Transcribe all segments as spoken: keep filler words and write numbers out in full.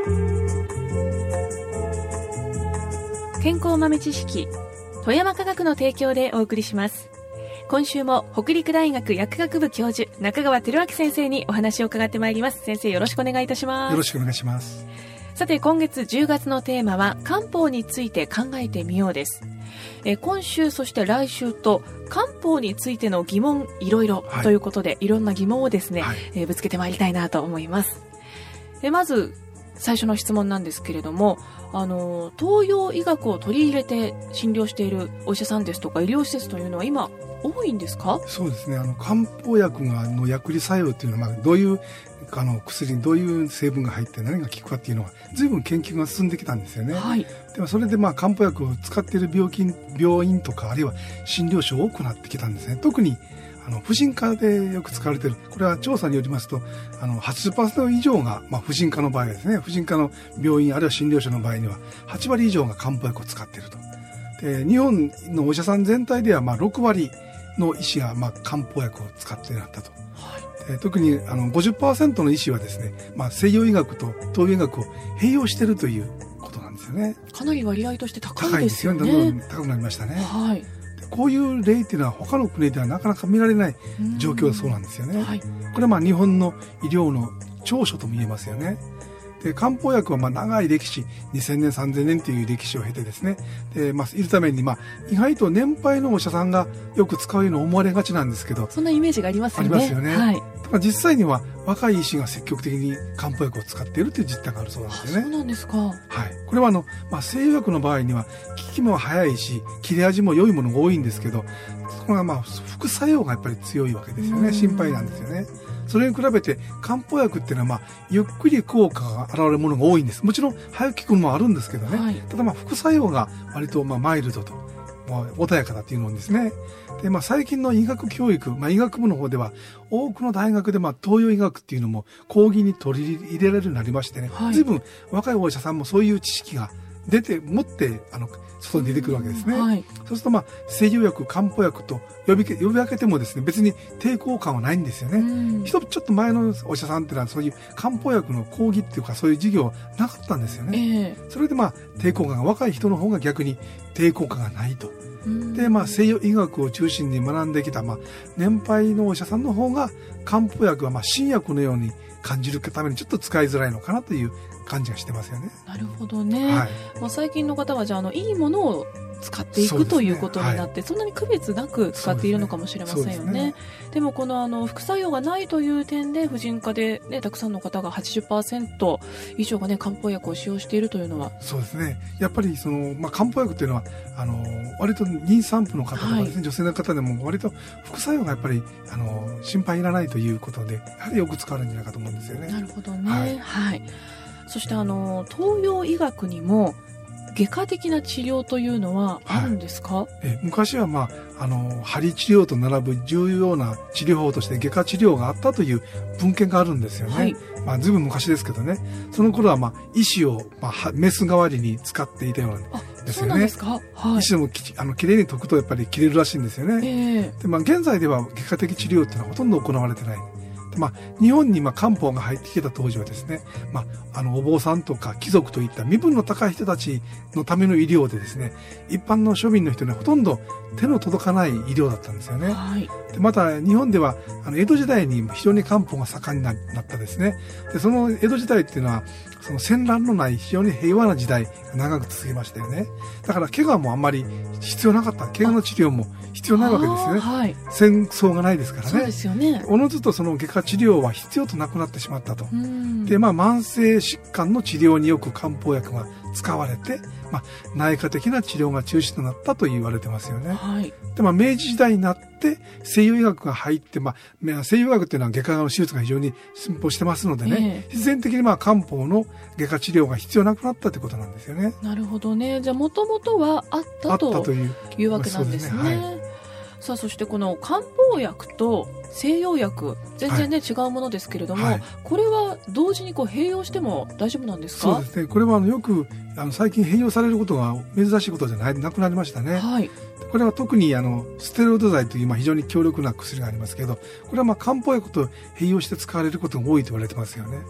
健康豆知識、富山科学の提供でお送りします。今週も北陸大学薬学部教授中川照明先生にお話を伺ってまいります。先生、よろしくお願いいたします。 よろしくお願いします。 さて、今月じゅうがつのテーマは漢方について考えてみようです。え今週そして来週と漢方についての疑問いろいろということで、はい、いろんな疑問をですね、はい、えー、ぶつけてまいりたいなと思います。えまず最初の質問なんですけれども、あの東洋医学を取り入れて診療しているお医者さんですとか医療施設というのは今多いんですか？ そうですね、あの漢方薬がの薬理作用というのは、まあ、どういうあの薬にどういう成分が入って何が効くかっていうのは随分研究が進んできたんですよね、はい、でもそれでまあ漢方薬を使っている病気病院とかあるいは診療所多くなってきたんですね。特にあの婦人科でよく使われている、これは調査によりますとあの はちじゅっパーセント 以上が、まあ、婦人科の場合ですね、婦人科の病院あるいは診療所の場合にははちわり以上が漢方薬を使っていると。で日本のお医者さん全体ではまあろくわりの医師がまあ漢方薬を使っているんだと、はい、で特にあの ごじゅっパーセント の医師はですね、まあ、西洋医学と東洋医学を併用しているということなんですよね。 かなり割合として高いですよね。 高いですよね。どんどん高くなりましたね、はい、こういう例っていうのは他の国ではなかなか見られない状況だそうなんですよね、はい、これはまあ日本の医療の長所とも言えますよね。で漢方薬はまあ長い歴史、にせんねんさんぜんねんという歴史を経てですね、で、まあ、いるために、まあ、意外と年配のお医者さんがよく使うように思われがちなんですけど、 そんなイメージがありますよね。 ありますよね、はい、 だから実際には若い医師が積極的に漢方薬を使っているという実態があるそうなんですよね。 そうなんですか。 はい、これはあの、まあ、西洋薬の場合には効きも早いし切れ味も良いものが多いんですけど、そこがまあ副作用がやっぱり強いわけですよね。心配なんですよね。それに比べて漢方薬っていうのはまあゆっくり効果が現れるものが多いんです。もちろん早く効くのもあるんですけどね、はい、ただまあ副作用が割とまあマイルドと、まあ、穏やかだっていうのですね。で、まあ、最近の医学教育、まあ、医学部の方では多くの大学でまあ東洋医学っていうのも講義に取り入れられるようになりましてね、はい、随分若いお医者さんもそういう知識が出て持ってあの外に出てくるわけですね、はい、そうするとまあ西洋薬漢方薬と呼び、呼び分けてもですね別に抵抗感はないんですよね。一つちょっと前のお医者さんっていうのはそういう漢方薬の講義っていうかそういう授業なかったんですよね、えー、それでまあ抵抗感が若い人の方が逆に抵抗感がないと。で、まあ、西洋医学を中心に学んできた、まあ、年配のお医者さんの方が漢方薬はまあ新薬のように感じるためにちょっと使いづらいのかなという感じがしてますよね。 なるほどね、はい、まあ、最近の方はじゃあ、あのいいものを使っていく、ね、ということになって、はい、そんなに区別なく使っているのかもしれませんよ ね, ね, ねでもこのあの副作用がないという点で婦人科で、ね、たくさんの方が はちじゅっパーセント 以上が、ね、漢方薬を使用しているというのはそうですね。やっぱりその、まあ、漢方薬というのはあの割と妊産婦の方とかですね、はい、女性の方でも割と副作用がやっぱりあの心配いらないということでやはりよく使われるんじゃないかと思うんですよね。 なるほどね、はいはい、そしてあの東洋医学にも外科的な治療というのはあるんですか？はい、 え昔は、まあ、あの針治療と並ぶ重要な治療法として外科治療があったという文献があるんですよね、はい、まあ、ずいぶん昔ですけどね。その頃は、まあ、医師を、まあ、メス代わりに使っていたようなんですよね。 そうなんですか？はい、 医師でもきあのきれいに解くとやっぱり切れるらしいんですよね、えーでまあ、現在では外科的治療っていうのはほとんど行われてない。まあ、日本にまあ漢方が入ってきた当時はですね、まあ、あのお坊さんとか貴族といった身分の高い人たちのための医療でですね、一般の庶民の人にはほとんど手の届かない医療だったんですよね、はい、でまた日本ではあの江戸時代に非常に漢方が盛んになったですね。でその江戸時代っていうのはその戦乱のない非常に平和な時代が長く続きましたよね。だから怪我もあんまり必要なかった。怪我の治療も必要ないわけですよね、はい、戦争がないですからね。 そうですよね。 おのずとその外科治療は必要となくなってしまったと。で、まあ、慢性疾患の治療によく漢方薬が使われて、まあ、内科的な治療が中心となったと言われてますよね、はい、で、まあ、明治時代になって西洋医学が入って、まあ、西洋医学っていうのは外科の手術が非常に進歩してますのでね、えー、必然的にまあ漢方の外科治療が必要なくなったということなんですよね。 なるほどね。じゃあもともとはあったというわけなんですね。そうですね、はい。さあ、そしてこの漢方薬と西洋薬全然ね、はい、違うものですけれども、はい、これは同時にこう併用しても大丈夫なんですか？ そうですね。これはあのよくあの最近併用されることが珍しいことじゃないなくなりましたね、はい、これは特にあのステロイド剤という、まあ、非常に強力な薬がありますけど、これはまあ漢方薬と併用して使われることが多いと言われてますよね。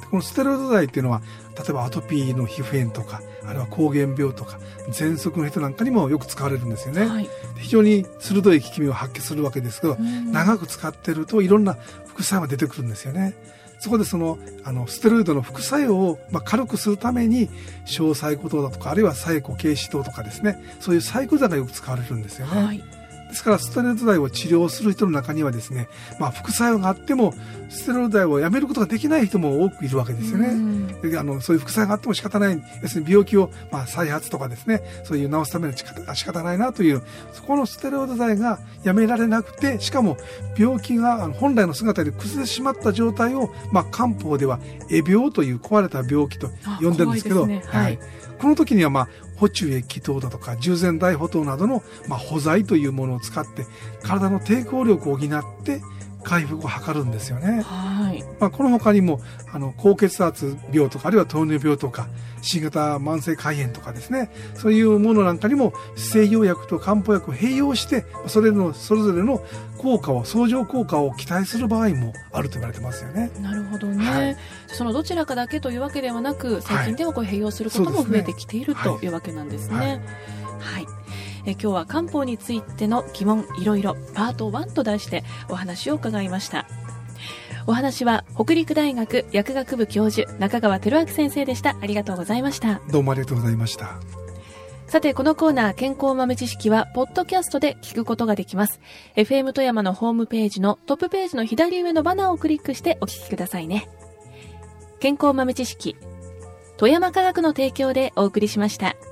このステロイド剤っていうのは、例えばアトピーの皮膚炎とか、あるいは膠原病とか、喘息の人なんかにもよく使われるんですよね。はい、非常に鋭い効き目を発揮するわけですけど、長く使ってるといろんな副作用が出てくるんですよね。そこでその、あの、ステロイドの副作用を、まあ、軽くするために、小サイコ糖だとか、あるいはサイコケイシ糖とかですね、そういうサイコ剤がよく使われるんですよね。はい、ですから、ステロイド剤を治療する人の中にはですね、まあ、副作用があっても、ステロイド剤をやめることができない人も多くいるわけですよね。で、あの、そういう副作用があっても仕方ない、要するに病気を、まあ、再発とかですね、そういう治すための仕方、仕方ないなという、そこのステロイド剤がやめられなくて、しかも、病気が本来の姿で崩れてしまった状態を、まあ、漢方では、疫病という壊れた病気と呼んでるんですけど、ね、はい。この時には、まあ、補中液糖だとか従前大補糖などの、まあ、補剤というものを使って体の抵抗力を補って回復を図るんですよね。はい。まあ、この他にもあの高血圧病とかあるいは糖尿病とか新型慢性肝炎とかですね、そういうものなんかにも西洋薬と漢方薬を併用してそれのそれぞれの効果を相乗効果を期待する場合もあると言われてますよね。 なるほどね。はい、そのどちらかだけというわけではなく最近ではこう併用することも増えてきている、はい、というわけなんですね。はい。はい、え今日は漢方についての疑問いろいろパートワンと題してお話を伺いました。お話は北陸大学薬学部教授中川輝明先生でした。ありがとうございました。 どうもありがとうございました。 さてこのコーナー健康豆知識はポッドキャストで聞くことができます。 エフエム 富山のホームページのトップページの左上のバナーをクリックしてお聞きくださいね。健康豆知識富山科学の提供でお送りしました。